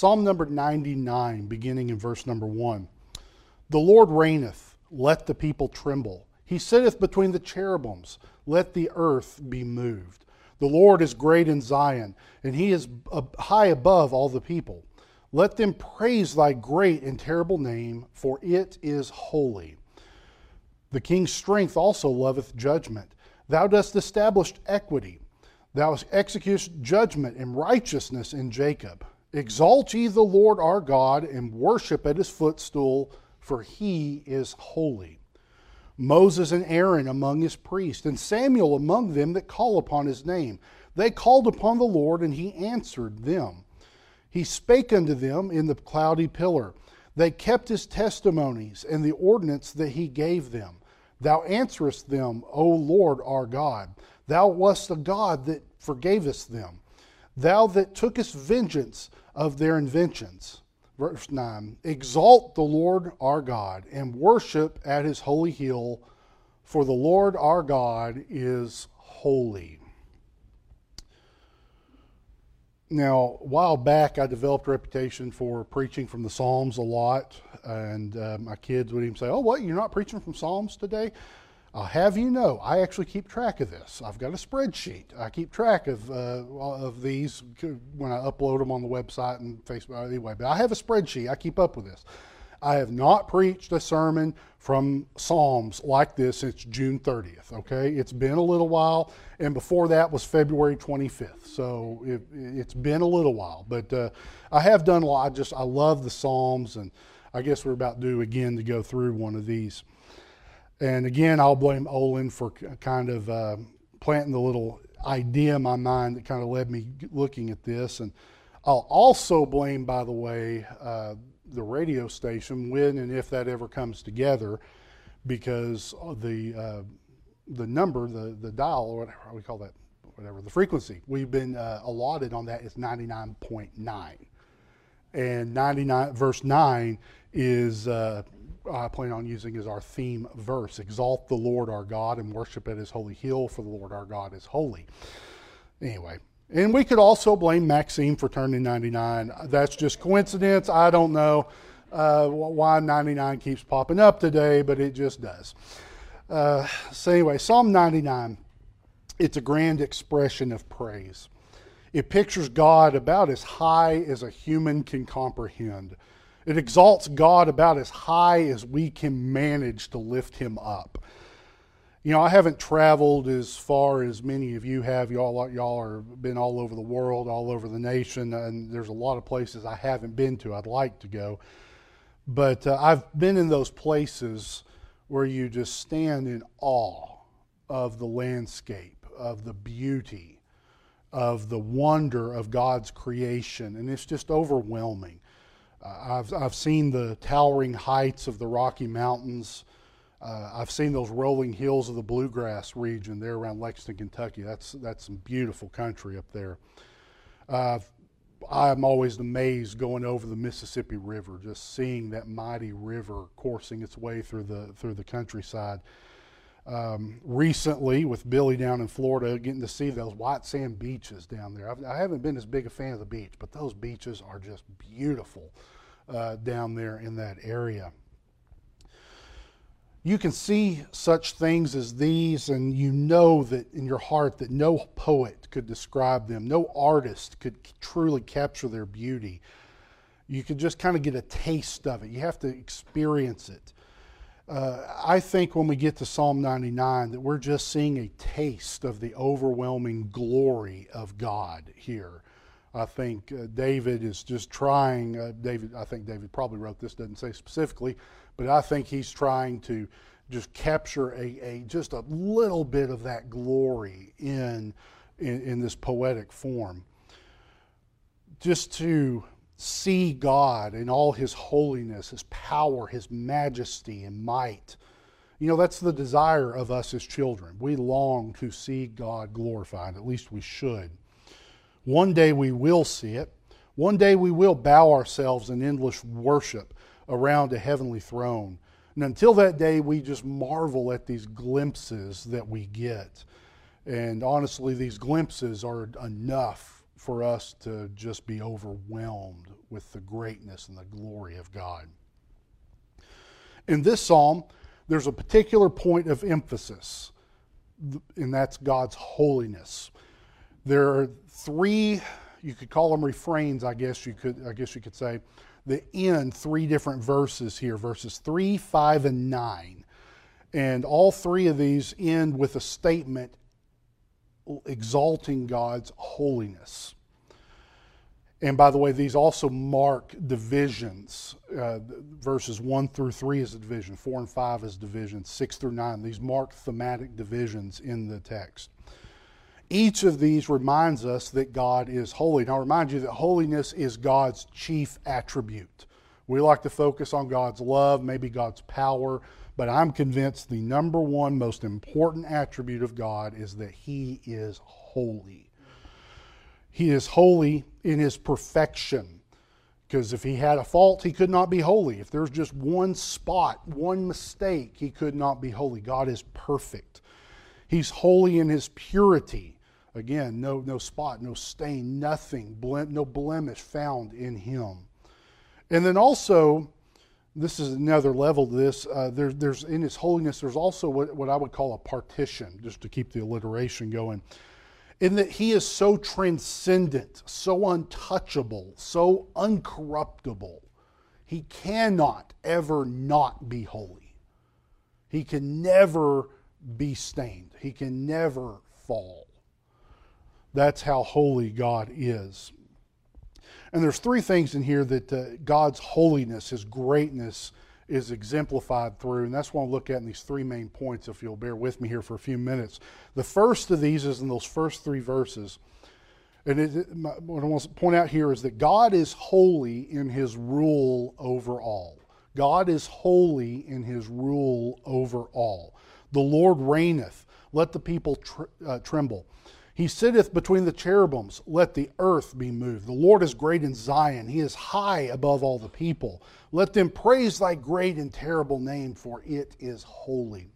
Psalm number 99, beginning in verse number 1. The Lord reigneth, let the people tremble. He sitteth between the cherubims, let the earth be moved. The Lord is great in Zion, and he is high above all the people. Let them praise thy great and terrible name, for it is holy. The king's strength also loveth judgment. Thou dost establish equity. Thou executest judgment and righteousness in Jacob. Exalt ye the Lord our God, and worship at his footstool, for he is holy. Moses and Aaron among his priests, and Samuel among them that call upon his name. They called upon the Lord, and he answered them. He spake unto them in the cloudy pillar. They kept his testimonies and the ordinance that he gave them. Thou answerest them, O Lord our God. Thou wast a God that forgavest them. Thou that tookest vengeance of their inventions. Verse 9, exalt the Lord our God, and worship at his holy hill, for the Lord our God is holy. Now, a while back, I developed a reputation for preaching from the Psalms a lot, and my kids would even say, oh, what, you're not preaching from Psalms today? I'll have you know, I actually keep track of this. I've got a spreadsheet. I keep track of these when I upload them on the website and Facebook. Anyway, but I have a spreadsheet. I keep up with this. I have not preached a sermon from Psalms like this since June 30th, okay? It's been a little while, and before that was February 25th, so it's been a little while. But I have done a lot. I love the Psalms, and I guess we're about due again to go through one of these. And again, I'll blame Olin for kind of planting the little idea in my mind that kind of led me looking at this. And I'll also blame, by the way, the radio station when and if that ever comes together, because the number, the dial, or whatever we call that, whatever, the frequency we've been allotted on that is 99.9. And 99 verse 9 is I plan on using as our theme verse. Exalt the Lord our God and worship at his holy hill, for the Lord our God is holy. Anyway, and we could also blame Maxime for turning 99. That's just coincidence. I don't know why 99 keeps popping up today, but it just does. So anyway, Psalm 99, it's a grand expression of praise. It pictures God about as high as a human can comprehend. It exalts God about as high as we can manage to lift him up. You know, I haven't traveled as far as many of you have. Y'all are been all over the world, all over the nation, and there's a lot of places I haven't been to. I'd like to go. But I've been in those places where you just stand in awe of the landscape, of the beauty, of the wonder of God's creation, and it's just overwhelming. I've seen the towering heights of the Rocky Mountains. I've seen those rolling hills of the Bluegrass region there around Lexington, Kentucky. That's some beautiful country up there. I'm always amazed going over the Mississippi River, just seeing that mighty river coursing its way through the countryside. Recently, with Billy down in Florida, getting to see those white sand beaches down there. I haven't been as big a fan of the beach, but those beaches are just beautiful down there in that area. You can see such things as these, and you know that in your heart that no poet could describe them, no artist could truly capture their beauty. You could just kind of get a taste of it. You have to experience it. I think when we get to Psalm 99 that we're just seeing a taste of the overwhelming glory of God here. I think David is just trying, I think David probably wrote this, doesn't say specifically, but I think he's trying to just capture just a little bit of that glory in this poetic form. Just to see God in all his holiness, his power, his majesty and might. You know, that's the desire of us as children. We long to see God glorified, at least we should. One day we will see it. One day we will bow ourselves in endless worship around a heavenly throne. And until that day, we just marvel at these glimpses that we get. And honestly, these glimpses are enough for us to just be overwhelmed with the greatness and the glory of God. In this psalm, there's a particular point of emphasis, and that's God's holiness. There are three, you could call them refrains, I guess you could say, that end three different verses here, verses 3, 5, and 9. And all three of these end with a statement exalting God's holiness. And by the way, these also mark divisions. Verses 1 through 3 is a division, 4 and 5 is division, 6 through 9. These mark thematic divisions in the text. Each of these reminds us that God is holy. Now, I remind you that holiness is God's chief attribute. We like to focus on God's love, maybe God's power, but I'm convinced the number one most important attribute of God is that He is holy. He is holy in His perfection, because if He had a fault, He could not be holy. If there's just one spot, one mistake, He could not be holy. God is perfect. He's holy in His purity. Again, no spot, no stain, nothing, no blemish found in Him. And then also, this is another level to this, there's in His holiness, there's also what I would call a partition, just to keep the alliteration going, in that He is so transcendent, so untouchable, so uncorruptible. He cannot ever not be holy. He can never be stained. He can never fall. That's how holy God is. And there's three things in here that God's holiness, His greatness, is exemplified through, and that's what I'll look at in these three main points, if you'll bear with me here for a few minutes. The first of these is in those first three verses. And what I want to point out here is that God is holy in His rule over all. God is holy in His rule over all. The Lord reigneth, let the people tremble. He sitteth between the cherubims, let the earth be moved. The Lord is great in Zion, He is high above all the people. Let them praise Thy great and terrible name, for it is holy.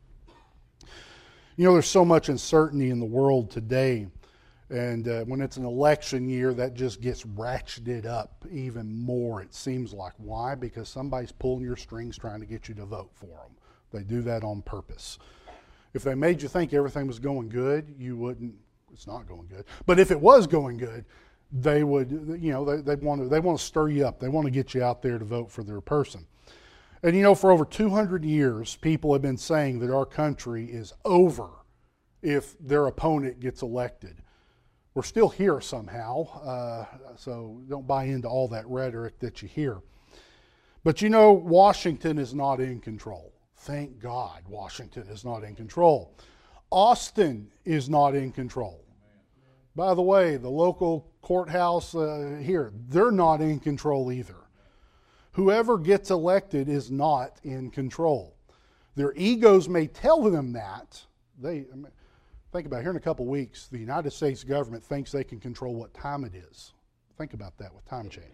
You know, there's so much uncertainty in the world today, and when it's an election year, that just gets ratcheted up even more, it seems like. Why? Because somebody's pulling your strings trying to get you to vote for them. They do that on purpose. If they made you think everything was going good, you wouldn't. It's not going good. But if it was going good, they would, you know, they want to stir you up. They want to get you out there to vote for their person. And you know, for over 200 years, people have been saying that our country is over if their opponent gets elected. We're still here somehow, so don't buy into all that rhetoric that you hear. But you know, Washington is not in control. Thank God Washington is not in control. Austin is not in control. By the way, the local courthouse here, they're not in control either. Whoever gets elected is not in control. Their egos may tell them that. Think about it, here in a couple of weeks, the United States government thinks they can control what time it is. Think about that with time change.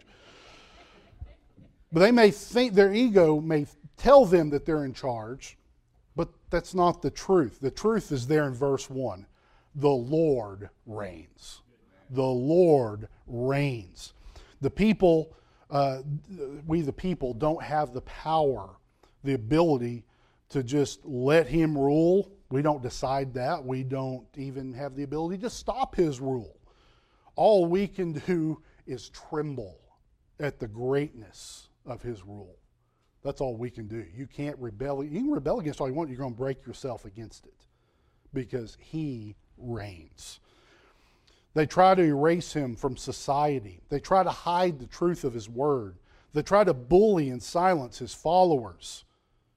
But they may think, their ego may tell them that they're in charge, but that's not the truth. The truth is there in verse 1. The Lord reigns. The Lord reigns. The people, we the people, don't have the power, the ability to just let Him rule. We don't decide that. We don't even have the ability to stop His rule. All we can do is tremble at the greatness of His rule. That's all we can do. You can't rebel. You can rebel against all you want. You're going to break yourself against it because He reigns. They try to erase Him from society. They try to hide the truth of His word. They try to bully and silence His followers.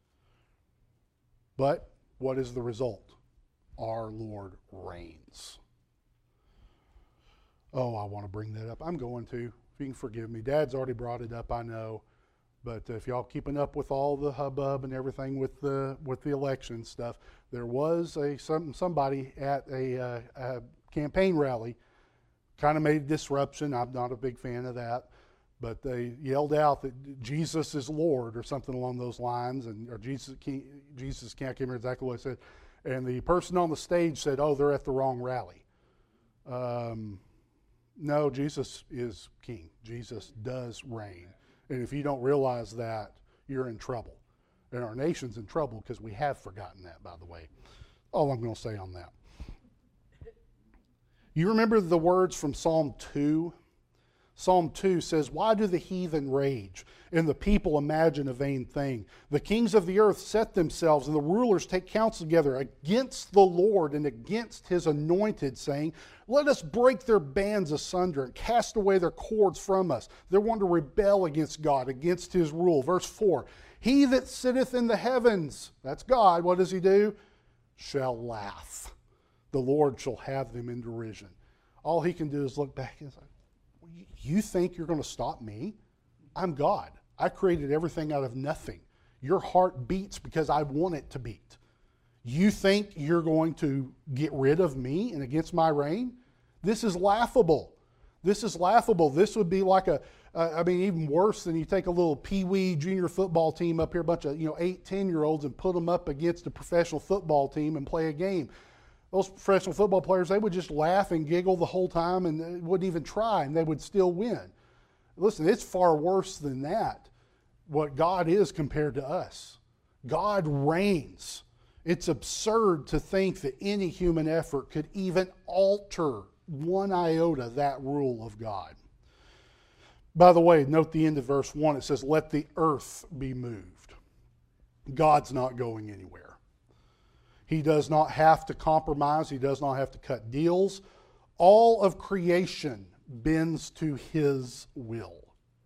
But what is the result? Our Lord reigns. Oh, I want to bring that up. I'm going to. If you can forgive me. Dad's already brought it up, I know. But if y'all keeping up with all the hubbub and everything with the election stuff, there was somebody at a campaign rally, kind of made a disruption. I'm not a big fan of that, but they yelled out that Jesus is Lord or something along those lines, or Jesus can't remember exactly what it said. And the person on the stage said, "Oh, they're at the wrong rally." No, Jesus is king. Jesus does reign. And if you don't realize that, you're in trouble. And our nation's in trouble because we have forgotten that, by the way. All I'm going to say on that. You remember the words from Psalm 2? Psalm 2 says, "Why do the heathen rage, and the people imagine a vain thing? The kings of the earth set themselves, and the rulers take counsel together against the Lord and against his anointed, saying, let us break their bands asunder and cast away their cords from us." They want to rebel against God, against his rule. Verse 4, "He that sitteth in the heavens," that's God, what does he do? "Shall laugh. The Lord shall have them in derision." All he can do is look back and say, you think you're going to stop me? I'm God. I created everything out of nothing. Your heart beats because I want it to beat. You think you're going to get rid of me and against my reign? This is laughable. This is laughable. This would be like even worse than you take a little pee-wee junior football team up here, a bunch of 8, 10-year-olds, and put them up against a professional football team and play a game. Those professional football players, they would just laugh and giggle the whole time and wouldn't even try, and they would still win. Listen, it's far worse than that, what God is compared to us. God reigns. It's absurd to think that any human effort could even alter one iota that rule of God. By the way, note the end of verse 1. It says, "Let the earth be moved." God's not going anywhere. He does not have to compromise. He does not have to cut deals. All of creation bends to his will.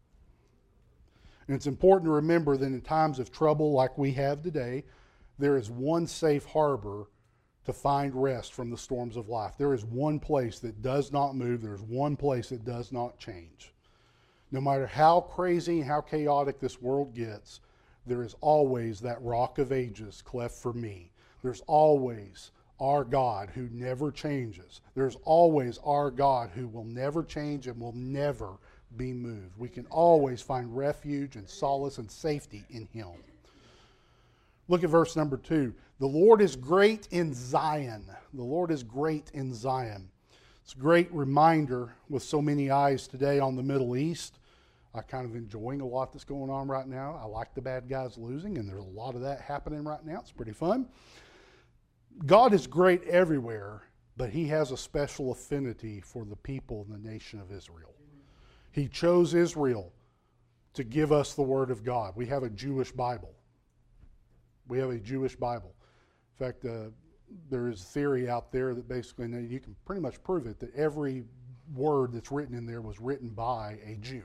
And it's important to remember that in times of trouble like we have today, there is one safe harbor to find rest from the storms of life. There is one place that does not move. There's one place that does not change. No matter how crazy and how chaotic this world gets, there is always that rock of ages cleft for me. There's always our God who never changes. There's always our God who will never change and will never be moved. We can always find refuge and solace and safety in him. Look at verse number 2. "The Lord is great in Zion." The Lord is great in Zion. It's a great reminder with so many eyes today on the Middle East. I'm kind of enjoying a lot that's going on right now. I like the bad guys losing, and there's a lot of that happening right now. It's pretty fun. God is great everywhere, but he has a special affinity for the people in the nation of Israel. He chose Israel to give us the Word of God. We have a Jewish Bible. We have a Jewish Bible. In fact, there is a theory out there that basically, and you can pretty much prove it, that every word that's written in there was written by a Jew.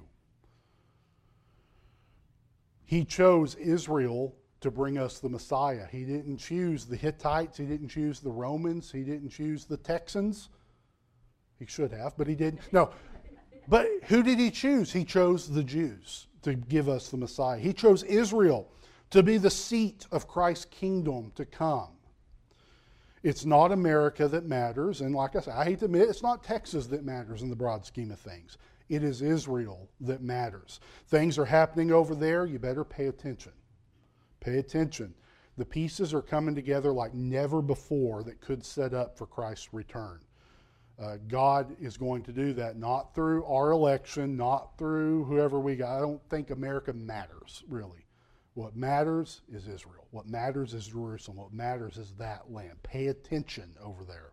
He chose Israel to bring us the Messiah. He didn't choose the Hittites. He didn't choose the Romans. He didn't choose the Texans. He should have, but he didn't. No. But who did he choose? He chose the Jews to give us the Messiah. He chose Israel to be the seat of Christ's kingdom to come. It's not America that matters. And like I said, I hate to admit, it's not Texas that matters in the broad scheme of things. It is Israel that matters. Things are happening over there. You better pay attention. Pay attention. The pieces are coming together like never before that could set up for Christ's return. God is going to do that, not through our election, not through whoever we got. I don't think America matters, really. What matters is Israel. What matters is Jerusalem. What matters is that land. Pay attention over there.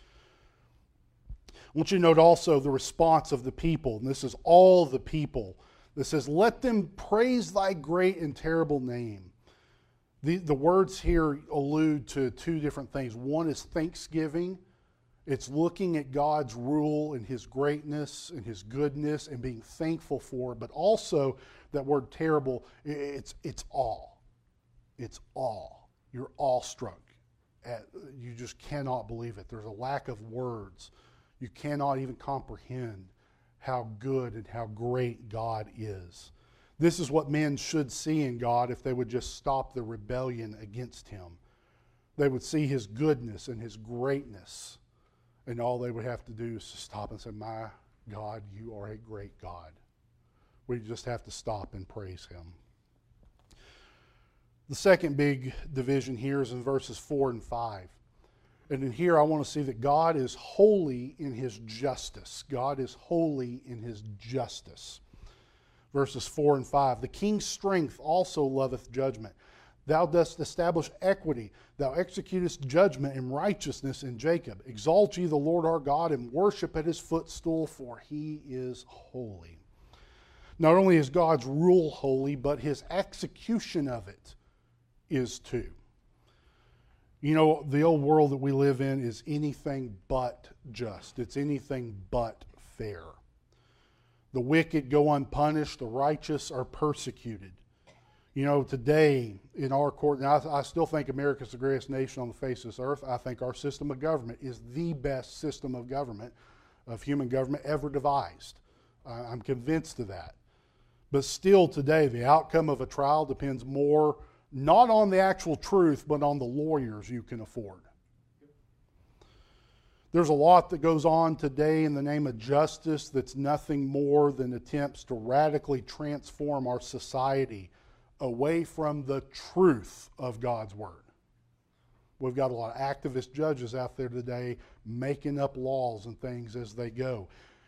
I want you to note also the response of the people, and this is all the people. That says, "Let them praise thy great and terrible name." The words here allude to two different things. One is thanksgiving. It's looking at God's rule and his greatness and his goodness and being thankful for it. But also, that word terrible, it's awe. It's awe. You're awestruck. You just cannot believe it. There's a lack of words. You cannot even comprehend how good and how great God is. This is what men should see in God if they would just stop the rebellion against him. They would see his goodness and his greatness. And all they would have to do is stop and say, "My God, you are a great God." We just have to stop and praise him. The second big division here is in verses 4 and 5. And in here, I want to see that God is holy in his justice. God is holy in his justice. Verses 4 and 5. The king's strength also loveth judgment. Thou dost establish equity. Thou executest judgment and righteousness in Jacob. Exalt ye the Lord our God and worship at his footstool, for he is holy. Not only is God's rule holy, but his execution of it is too. You know, the old world that we live in is anything but just. It's anything but fair. The wicked go unpunished. The righteous are persecuted. You know, today in our court, and I still think America's the greatest nation on the face of this earth. I think our system of government is the best system of government, of human government ever devised. I'm convinced of that. But still today, the outcome of a trial depends more not on the actual truth, but on the lawyers you can afford. There's a lot that goes on today in the name of justice that's nothing more than attempts to radically transform our society away from the truth of God's Word. We've got a lot of activist judges out there today making up laws and things as they go.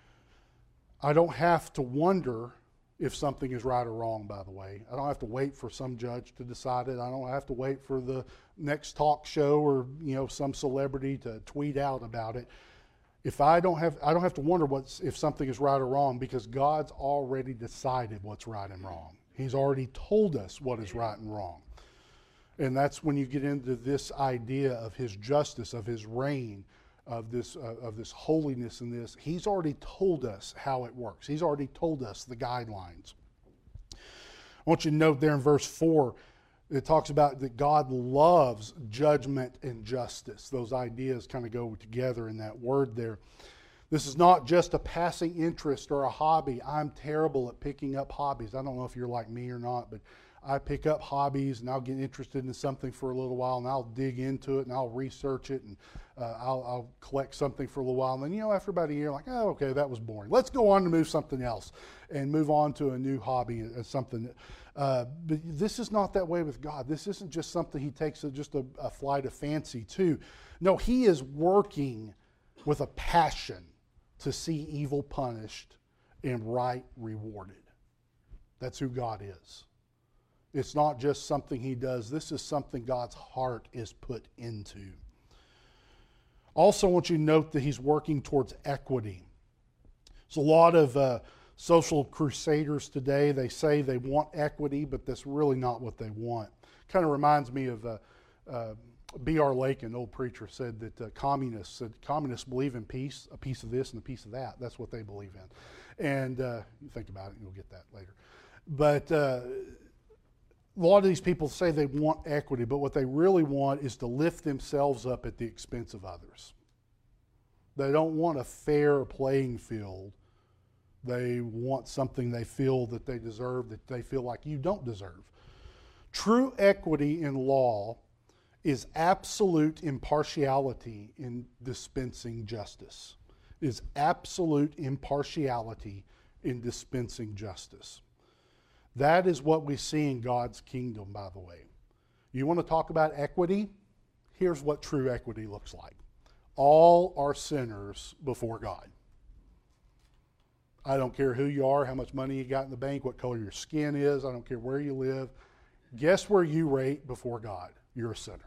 I don't have to wonder if something is right or wrong, by the way. I don't have to wait for some judge to decide it. I don't have to wait for the next talk show or, some celebrity to tweet out about it. I don't have to wonder if something is right or wrong, because God's already decided what's right and wrong. He's already told us what is right and wrong. And that's when you get into this idea of his justice, of his reign, of this holiness in this. He's already told us how it works. He's already told us the guidelines. I want you to note there in verse 4, it talks about that God loves judgment and justice. Those ideas kind of go together in that word there. This is not just a passing interest or a hobby. I'm terrible at picking up hobbies. I don't know if you're like me or not, but I pick up hobbies and I'll get interested in something for a little while and I'll dig into it and I'll research it and I'll collect something for a little while. And then, after about a year, I'm like, oh, okay, that was boring. Let's go on to move something else and move on to a new hobby, something. But this is not that way with God. This isn't just something he takes just a flight of fancy to. No, he is working with a passion to see evil punished and right rewarded. That's who God is. It's not just something he does. This is something God's heart is put into. Also, I want you to note that he's working towards equity. There's a lot of social crusaders today. They say they want equity, but that's really not what they want. Kind of reminds me of B.R. Lakin, an old preacher, said that communists believe in peace, a piece of this and a piece of that. That's what they believe in. And you think about it, and you'll get that later. But a lot of these people say they want equity, but what they really want is to lift themselves up at the expense of others. They don't want a fair playing field. They want something they feel that they deserve, that they feel like you don't deserve. True equity in law is absolute impartiality in dispensing justice. It is absolute impartiality in dispensing justice. That is what we see in God's kingdom, by the way. You want to talk about equity? Here's what true equity looks like. All are sinners before God. I don't care who you are, how much money you got in the bank, what color your skin is. I don't care where you live. Guess where you rate before God? You're a sinner.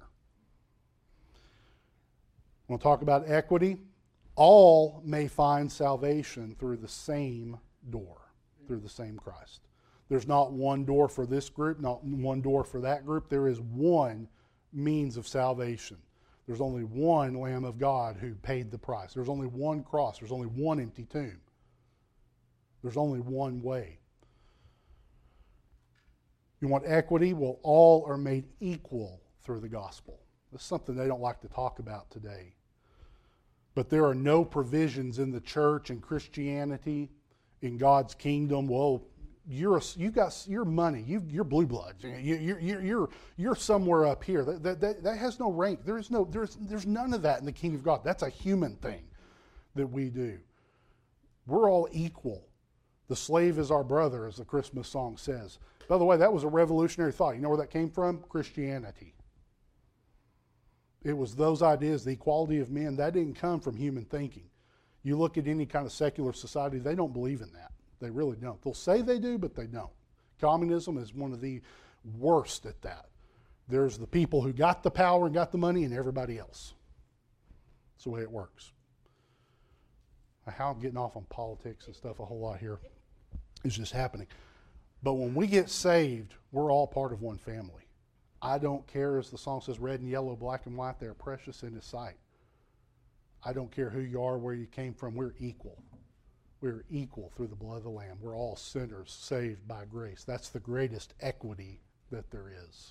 Want to talk about equity? All may find salvation through the same door, through the same Christ. There's not one door for this group, not one door for that group. There is one means of salvation. There's only one Lamb of God who paid the price. There's only one cross. There's only one empty tomb. There's only one way. You want equity? Well, all are made equal through the gospel. That's something they don't like to talk about today. But there are no provisions in the church and Christianity, in God's kingdom. Well, you're money. You're blue bloods. You're somewhere up here. That has no rank. There's none of that in the kingdom of God. That's a human thing that we do. We're all equal. The slave is our brother, as the Christmas song says. By the way, that was a revolutionary thought. You know where that came from? Christianity. It was those ideas, the equality of men, that didn't come from human thinking. You look at any kind of secular society, they don't believe in that. They really don't. They'll say they do, but they don't. Communism is one of the worst at that. There's the people who got the power and got the money and everybody else. That's the way it works. How I'm getting off on politics and stuff a whole lot here is just happening. But when we get saved, we're all part of one family. I don't care, as the song says, red and yellow, black and white, they are precious in His sight. I don't care who you are, where you came from, we're equal. We're equal through the blood of the Lamb. We're all sinners saved by grace. That's the greatest equity that there is.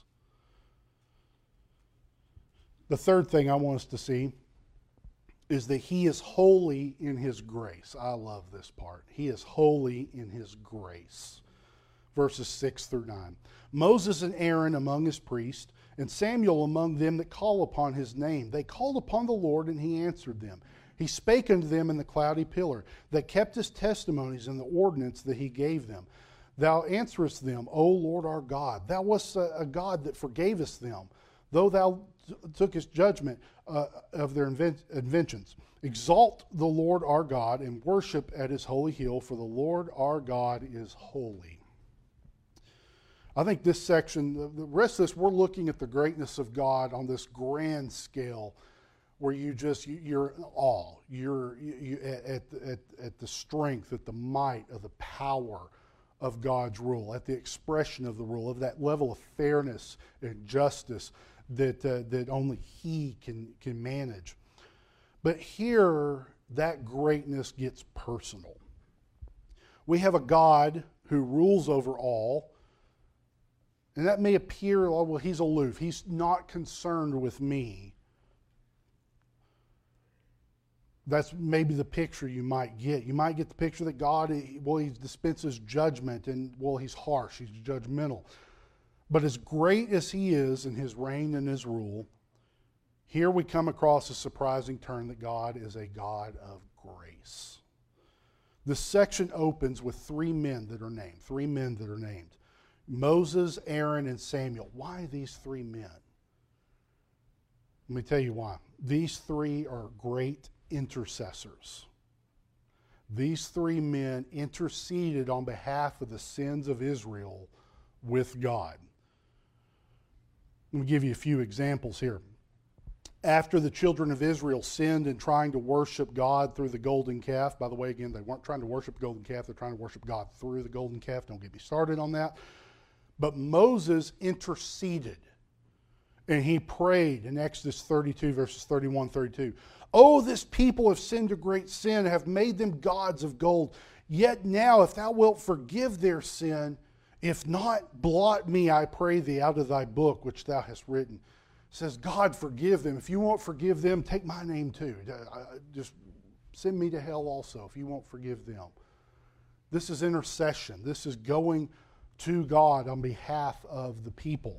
The third thing I want us to see is that He is holy in His grace. I love this part. He is holy in His grace. Verses 6 through 9. Moses and Aaron among His priests, and Samuel among them that call upon His name. They called upon the Lord, and He answered them. He spake unto them in the cloudy pillar, that kept His testimonies and the ordinance that He gave them. Thou answerest them, O Lord our God. Thou wast a God that forgavest them, though Thou tookest judgment of their inventions. Exalt the Lord our God, and worship at His holy hill, for the Lord our God is holy. I think this section, the rest of this, we're looking at the greatness of God on this grand scale, where you're in awe. You're at the strength, at the might of the power of God's rule, at the expression of the rule, of that level of fairness and justice that only He can manage. But here, that greatness gets personal. We have a God who rules over all, and that may appear, oh, well, He's aloof. He's not concerned with me. That's maybe the picture you might get. You might get the picture that God, well, He dispenses judgment, and, well, He's harsh, He's judgmental. But as great as He is in His reign and His rule, here we come across a surprising turn that God is a God of grace. This section opens with three men that are named. Moses, Aaron, and Samuel. Why these three men? Let me tell you why. These three are great intercessors. These three men interceded on behalf of the sins of Israel with God. Let me give you a few examples here. After the children of Israel sinned in trying to worship God through the golden calf, by the way, again, they weren't trying to worship the golden calf, they're trying to worship God through the golden calf. Don't get me started on that. But Moses interceded, and he prayed in Exodus 32, verses 31, 32. Oh, this people have sinned a great sin, have made them gods of gold. Yet now, if thou wilt forgive their sin, if not, blot me, I pray thee, out of thy book which thou hast written. It says, God, forgive them. If you won't forgive them, take my name too. Just send me to hell also if you won't forgive them. This is intercession. This is going to God on behalf of the people.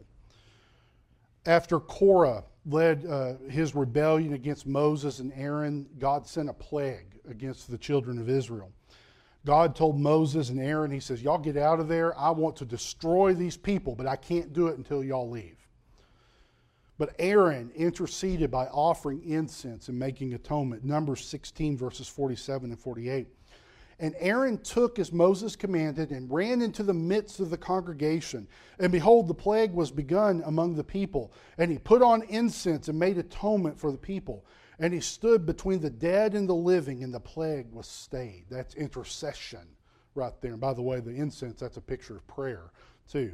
After Korah led his rebellion against Moses and Aaron, God sent a plague against the children of Israel. God told Moses and Aaron, He says, y'all get out of there. I want to destroy these people, but I can't do it until y'all leave. But Aaron interceded by offering incense and making atonement. Numbers 16, verses 47 and 48. And Aaron took as Moses commanded and ran into the midst of the congregation. And behold, the plague was begun among the people. And he put on incense and made atonement for the people. And he stood between the dead and the living, and the plague was stayed. That's intercession right there. And by the way, the incense, that's a picture of prayer too.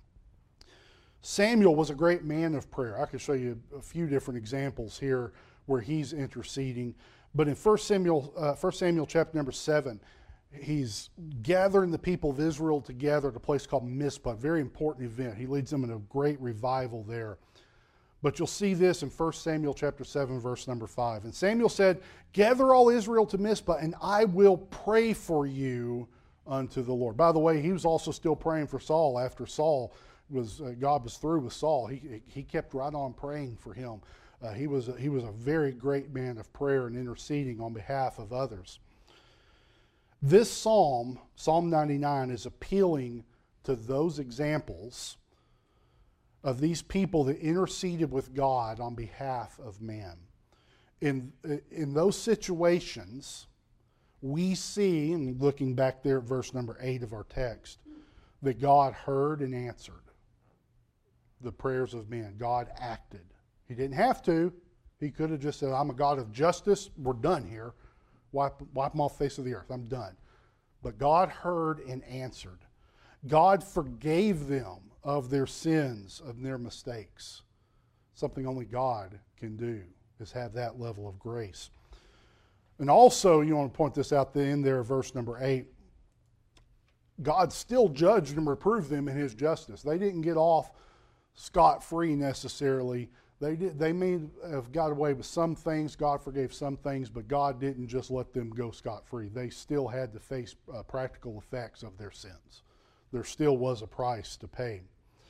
Samuel was a great man of prayer. I could show you a few different examples here where he's interceding. But in 1 Samuel chapter number 7, he's gathering the people of Israel together at a place called Mizpah, a very important event. He leads them in a great revival there. But you'll see this in 1 Samuel chapter 7, verse number 5. And Samuel said, gather all Israel to Mizpah, and I will pray for you unto the Lord. By the way, he was also still praying for Saul after God was through with Saul. He kept right on praying for him. He was a very great man of prayer and interceding on behalf of others. This psalm, Psalm 99, is appealing to those examples of these people that interceded with God on behalf of man. In those situations, we see, and looking back there at verse number 8 of our text, that God heard and answered the prayers of men. God acted. He didn't have to. He could have just said, I'm a God of justice. We're done here. Wipe them off the face of the earth. I'm done. But God heard and answered. God forgave them of their sins, of their mistakes. Something only God can do is have that level of grace. And also, you want to point this out in there, verse number 8. God still judged and reproved them in his justice. They didn't get off scot-free necessarily. They may have got away with some things. God forgave some things, but God didn't just let them go scot-free. They still had to face practical effects of their sins. There still was a price to pay.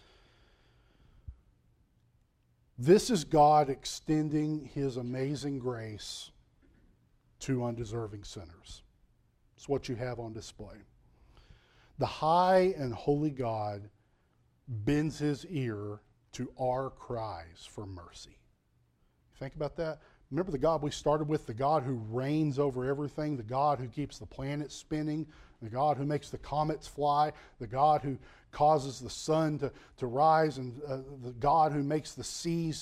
This is God extending his amazing grace to undeserving sinners. It's what you have on display. The high and holy God bends his ear to our cries for mercy. Think about that. Remember the God we started with, the God who reigns over everything, the God who keeps the planets spinning, the God who makes the comets fly, the God who causes the sun to rise, and the God who makes the seas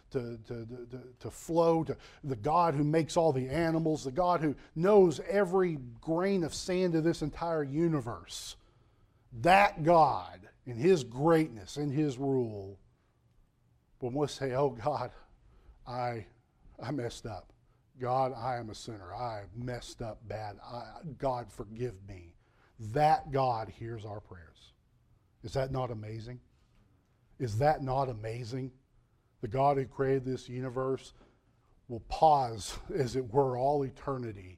to flow, the God who makes all the animals, the God who knows every grain of sand of this entire universe. That God, in his greatness, in his rule, when we say, oh God, I messed up. God, I am a sinner. I messed up bad. God, forgive me. That God hears our prayers. Is that not amazing? Is that not amazing? The God who created this universe will pause, as it were, all eternity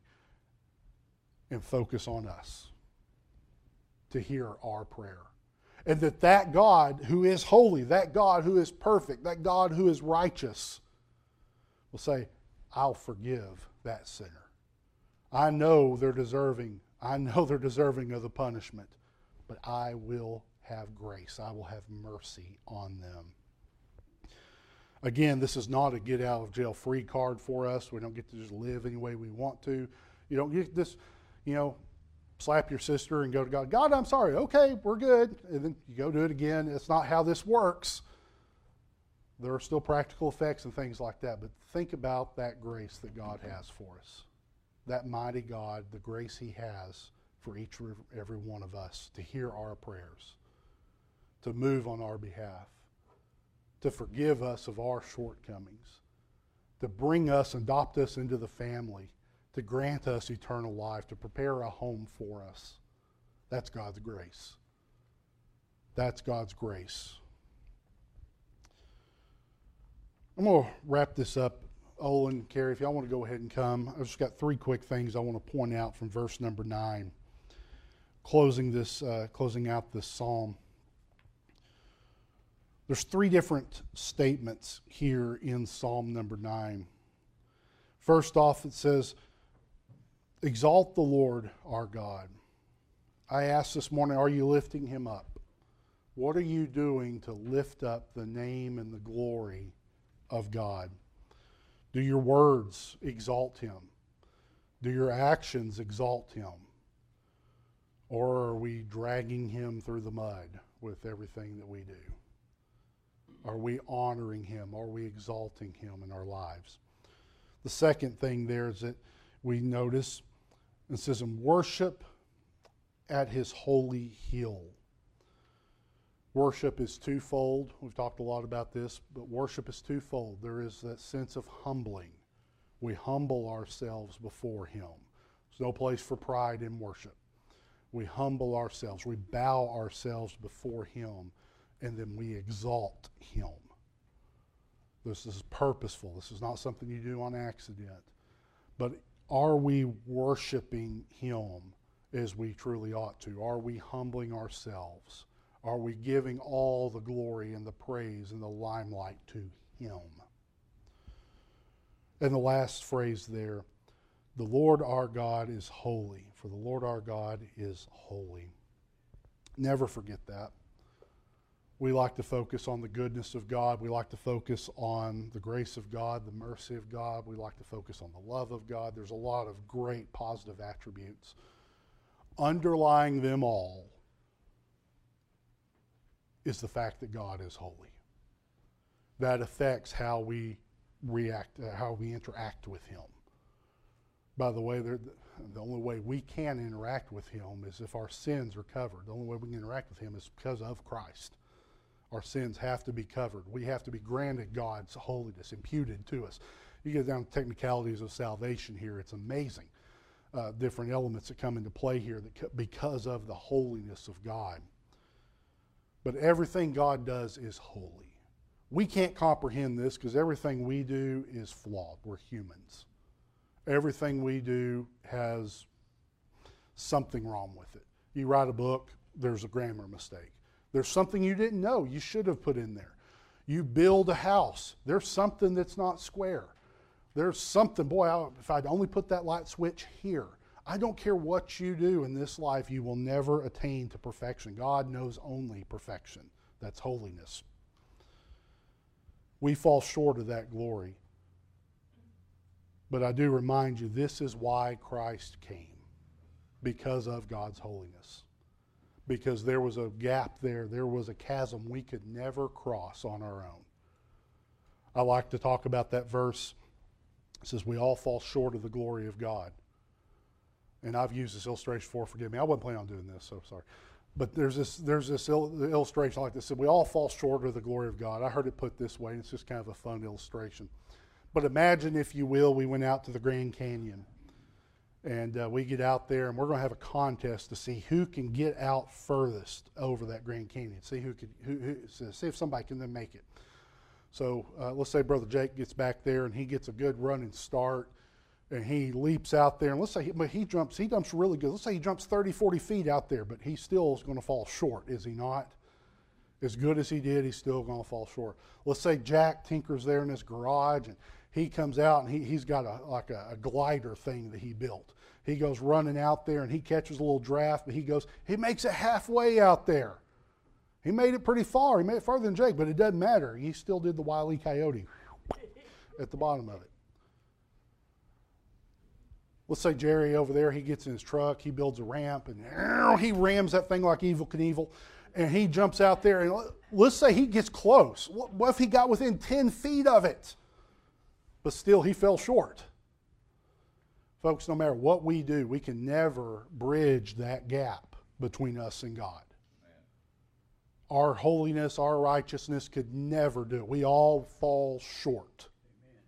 and focus on us to hear our prayer. And that God who is holy, that God who is perfect, that God who is righteous will say, I'll forgive that sinner. I know they're deserving. I know they're deserving of the punishment, but I will have grace. I will have mercy on them. Again, this is not a get out of jail free card for us. We don't get to just live any way we want to. You don't get this, slap your sister and go to God. God, I'm sorry. Okay, we're good. And then you go do it again. It's not how this works. There are still practical effects and things like that. But think about that grace that God has for us. That mighty God, the grace he has for each and every one of us to hear our prayers, to move on our behalf, to forgive us of our shortcomings, to bring us, adopt us into the family, to grant us eternal life, to prepare a home for us. That's God's grace. That's God's grace. I'm going to wrap this up. Olin, Carrie, if y'all want to go ahead and come. I've just got 3 quick things I want to point out from verse number 9, closing out this psalm. There's 3 different statements here in Psalm number 9. First off, it says, exalt the Lord our God. I asked this morning, are you lifting him up? What are you doing to lift up the name and the glory of God? Do your words exalt him? Do your actions exalt him? Or are we dragging him through the mud with everything that we do? Are we honoring him? Are we exalting him in our lives? The second thing there is that we notice, it says, in worship at his holy hill. Worship is twofold. We've talked a lot about this, but worship is twofold. There is that sense of humbling. We humble ourselves before him. There's no place for pride in worship. We humble ourselves. We bow ourselves before him, and then we exalt him. This is purposeful. This is not something you do on accident. But are we worshiping him as we truly ought to? Are we humbling ourselves? Are we giving all the glory and the praise and the limelight to him? And the last phrase there, the Lord our God is holy, for the Lord our God is holy. Never forget that. We like to focus on the goodness of God. We like to focus on the grace of God, the mercy of God. We like to focus on the love of God. There's a lot of great positive attributes. Underlying them all is the fact that God is holy. That affects how we react, how we interact with Him. By the way, the only way we can interact with Him is if our sins are covered. The only way we can interact with Him is because of Christ. Our sins have to be covered. We have to be granted God's holiness, imputed to us. You get down to technicalities of salvation here, it's amazing. Different elements that come into play here because of the holiness of God. But everything God does is holy. We can't comprehend this because everything we do is flawed. We're humans. Everything we do has something wrong with it. You write a book, there's a grammar mistake. There's something you didn't know you should have put in there. You build a house, there's something that's not square. There's something, boy, if I'd only put that light switch here. I don't care what you do in this life, you will never attain to perfection. God knows only perfection. That's holiness. We fall short of that glory. But I do remind you, this is why Christ came. Because of God's holiness. Because there was a gap there. There was a chasm we could never cross on our own. I like to talk about that verse. It says, we all fall short of the glory of God. And I've used this illustration before, forgive me. I wasn't planning on doing this, so sorry. But there's this illustration like this. We all fall short of the glory of God. I heard it put this way, and it's just kind of a fun illustration. But imagine, if you will, we went out to the Grand Canyon. And we get out there, and we're going to have a contest to see who can get out furthest over that Grand Canyon. See see if somebody can then make it. So let's say Brother Jake gets back there, and he gets a good running start, and he leaps out there. And let's say he jumps really good. Let's say he jumps 30, 40 feet out there, but he still is going to fall short, is he not? As good as he did, he's still going to fall short. Let's say Jack tinkers there in his garage, and he comes out, and he's got a glider thing that he built. He goes running out there, and he catches a little draft, but he makes it halfway out there. He made it pretty far. He made it farther than Jake, but it doesn't matter. He still did the Wile E. Coyote at the bottom of it. Let's say Jerry over there, he gets in his truck, he builds a ramp, and he rams that thing like Evel Knievel, and he jumps out there, and let's say he gets close. What if he got within 10 feet of it? But still, he fell short. Folks, no matter what we do, we can never bridge that gap between us and God. Amen. Our holiness, our righteousness could never do it. We all fall short. Amen.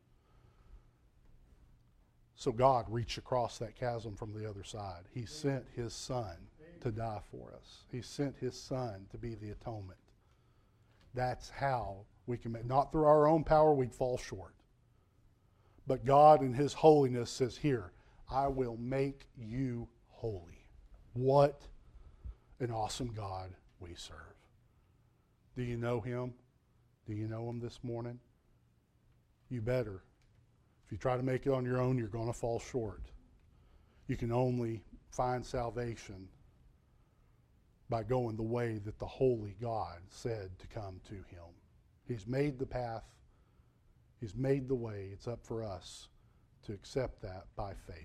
So God reached across that chasm from the other side. He sent His Son to die for us. He sent His Son to be the atonement. That's how we can make, not through our own power, we'd fall short. But God in His holiness says, here, I will make you holy. What an awesome God we serve. Do you know Him? Do you know Him this morning? You better. If you try to make it on your own, you're going to fall short. You can only find salvation by going the way that the holy God said to come to Him. He's made the path. He's made the way. It's up for us to accept that by faith.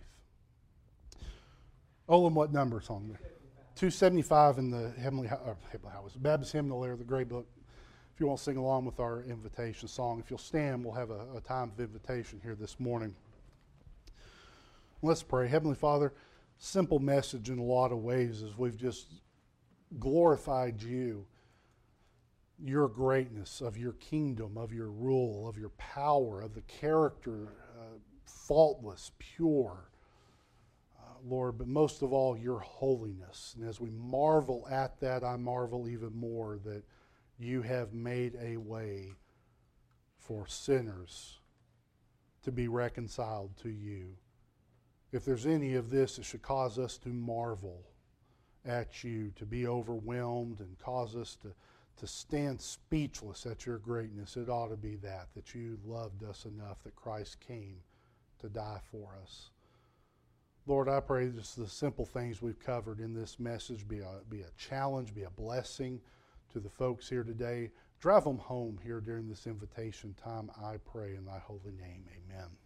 Olin, what number's on there? 275 in the Heavenly Highways. Baptist Hymnal there, the Gray Book. If you want to sing along with our invitation song, if you'll stand, we'll have a time of invitation here this morning. Let's pray. Heavenly Father, simple message in a lot of ways as we've just glorified you, your greatness, of your kingdom, of your rule, of your power, of the character, faultless, pure, Lord, but most of all, your holiness. And as we marvel at that, I marvel even more that you have made a way for sinners to be reconciled to you. If there's any of this that should cause us to marvel at you, to be overwhelmed and cause us to stand speechless at your greatness, it ought to be that you loved us enough that Christ came to die for us. Lord, I pray just the simple things we've covered in this message be a challenge, be a blessing to the folks here today. Drive them home here during this invitation time, I pray in thy holy name. Amen.